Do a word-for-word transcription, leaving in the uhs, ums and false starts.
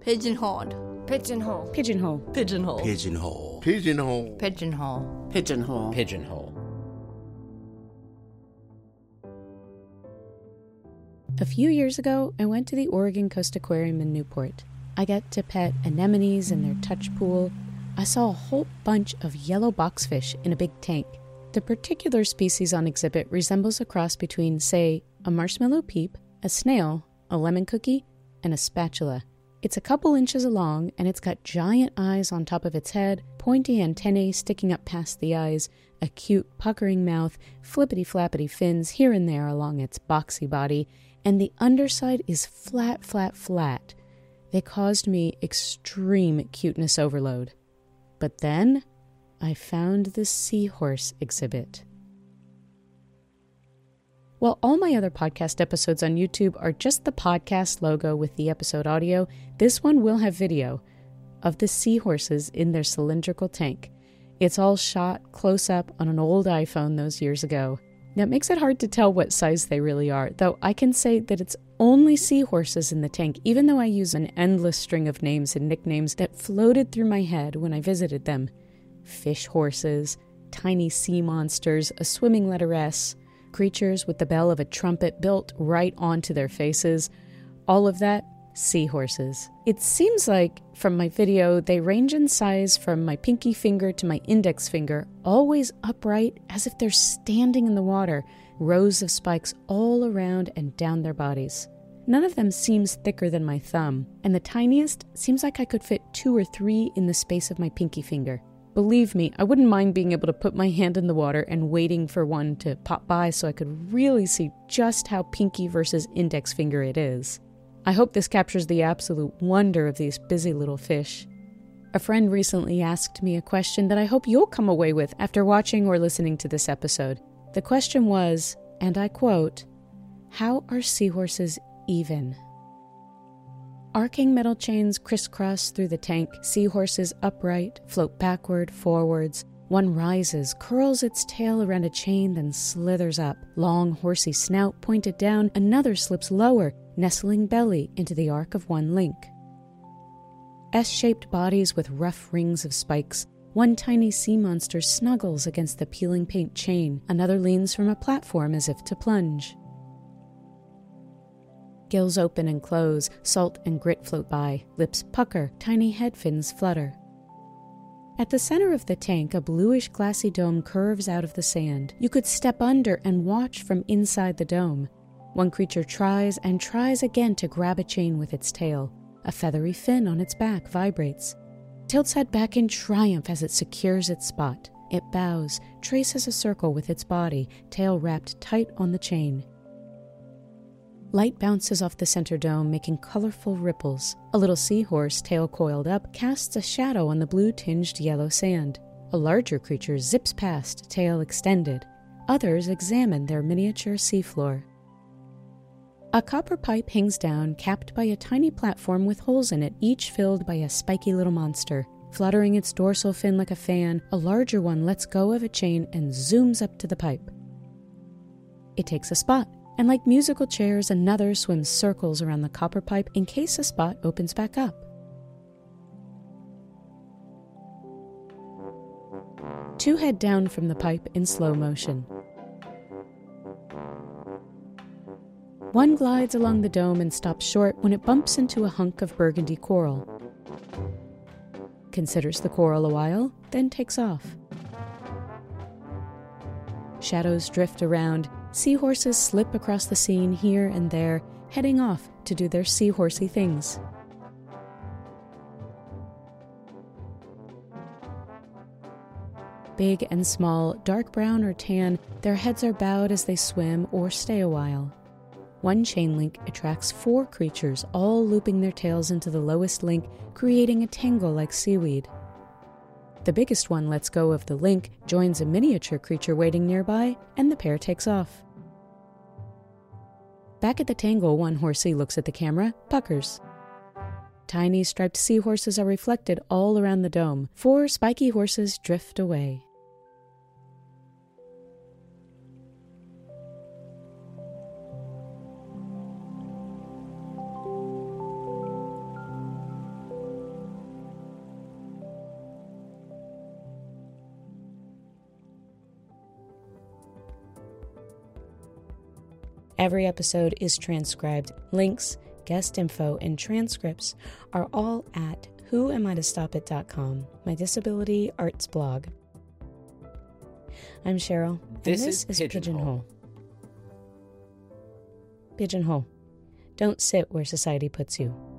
Pigeonholed. Pigeonhole. Pigeonhole. Pigeonhole. Pigeonhole. Pigeonhole. Pigeonhole. Pigeonhole. Pigeonhole. A few years ago, I went to the Oregon Coast Aquarium in Newport. I got to pet anemones in their touch pool. I saw a whole bunch of yellow boxfish in a big tank. The particular species on exhibit resembles a cross between, say, a marshmallow peep, a snail, a lemon cookie, and a spatula. It's a couple inches long, and it's got giant eyes on top of its head, pointy antennae sticking up past the eyes, a cute puckering mouth, flippity-flappity fins here and there along its boxy body, and the underside is flat, flat, flat. They caused me extreme cuteness overload. But then I found the seahorse exhibit. While all my other podcast episodes on YouTube are just the podcast logo with the episode audio, this one will have video of the seahorses in their cylindrical tank. It's all shot close up on an old iPhone those years ago. Now, it makes it hard to tell what size they really are, though I can say that it's only seahorses in the tank, even though I use an endless string of names and nicknames that floated through my head when I visited them. Fish horses, tiny sea monsters, a swimming letter S, creatures with the bell of a trumpet built right onto their faces. All of that, seahorses. It seems like, from my video, they range in size from my pinky finger to my index finger, always upright as if they're standing in the water, rows of spikes all around and down their bodies. None of them seems thicker than my thumb, and the tiniest seems like I could fit two or three in the space of my pinky finger. Believe me, I wouldn't mind being able to put my hand in the water and waiting for one to pop by so I could really see just how pinky versus index finger it is. I hope this captures the absolute wonder of these busy little fish. A friend recently asked me a question that I hope you'll come away with after watching or listening to this episode. The question was, and I quote, "How are seahorses even?" Arcing metal chains crisscross through the tank, seahorses upright, float backward, forwards. One rises, curls its tail around a chain, then slithers up. Long, horsey snout pointed down, another slips lower, nestling belly into the arc of one link. S-shaped bodies with rough rings of spikes. One tiny sea monster snuggles against the peeling paint chain. Another leans from a platform as if to plunge. Gills open and close, salt and grit float by, lips pucker, tiny head fins flutter. At the center of the tank, a bluish glassy dome curves out of the sand. You could step under and watch from inside the dome. One creature tries and tries again to grab a chain with its tail. A feathery fin on its back vibrates. Tilts head back in triumph as it secures its spot. It bows, traces a circle with its body, tail wrapped tight on the chain. Light bounces off the center dome, making colorful ripples. A little seahorse, tail coiled up, casts a shadow on the blue-tinged yellow sand. A larger creature zips past, tail extended. Others examine their miniature seafloor. A copper pipe hangs down, capped by a tiny platform with holes in it, each filled by a spiky little monster. Fluttering its dorsal fin like a fan, a larger one lets go of a chain and zooms up to the pipe. It takes a spot. And like musical chairs, another swims circles around the copper pipe in case a spot opens back up. Two head down from the pipe in slow motion. One glides along the dome and stops short when it bumps into a hunk of burgundy coral. Considers the coral a while, then takes off. Shadows drift around. Seahorses slip across the scene here and there, heading off to do their seahorsey things. Big and small, dark brown or tan, their heads are bowed as they swim or stay a while. One chain link attracts four creatures, all looping their tails into the lowest link, creating a tangle like seaweed. The biggest one lets go of the link, joins a miniature creature waiting nearby, and the pair takes off. Back at the tangle, one horsey looks at the camera, puckers. Tiny striped seahorses are reflected all around the dome. Four spiky horses drift away. Every episode is transcribed. Links, guest info, and transcripts are all at who am I to stop it dot com, my disability arts blog. I'm Cheryl, and This, this, is is Pigeonhole. Pigeonhole. Pigeonhole. Don't sit where society puts you.